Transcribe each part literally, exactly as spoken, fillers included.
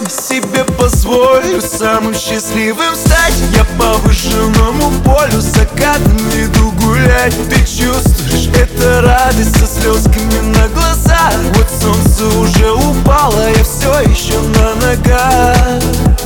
Сегодня себе позволю самым счастливым стать. Я по выжженному полю закатом иду гулять. Ты чувствуешь, это радость со слезками на глазах. Вот солнце уже упало, я все еще на ногах.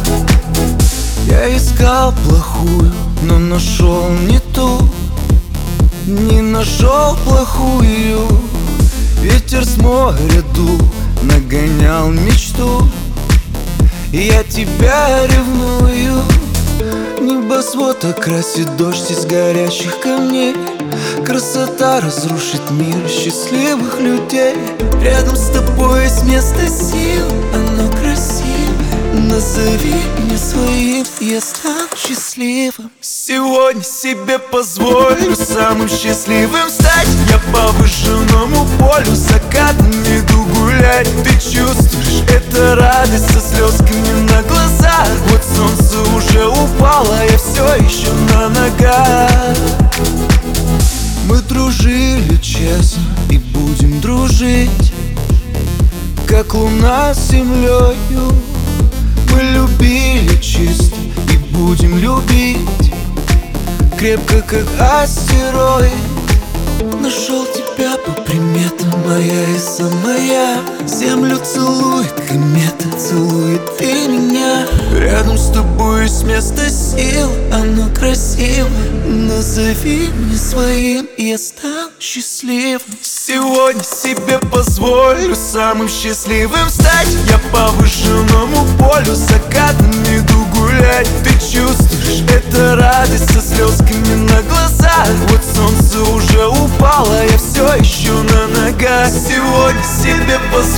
Я искал плохую, но нашел не ту. Не нашел плохую. Ветер с моря дул, нагонял мечту. Я тебя ревную. Небосвод окрасит дождь из горящих камней. Красота разрушит мир счастливых людей. Рядом с тобой есть место сил, оно красиво. Назови меня своим, я стану счастливым. Сегодня себе позволю самым счастливым стать. Я по выжженному полю закатом иду гулять. Ты чувствуешь, это радость со слезками на глазах. Вот солнце уже упало, я все еще на ногах. Мы дружили честно и будем дружить, как луна с землею. Мы любили чисто и будем любить крепко, как астероид. Нашел тебя по приметам, моя и самая. Землю целует комета, целует и меня. Рядом с тобой есть место сил, оно красиво. Назови меня своим, я стану счастливым. Сегодня себе позволю самым счастливым стать. Я по выжженному полю закатом иду гулять. Ты чувствуешь, это радость со слезками на глазах. Вот солнце уже упало, я все еще на ногах. Сегодня себе позволю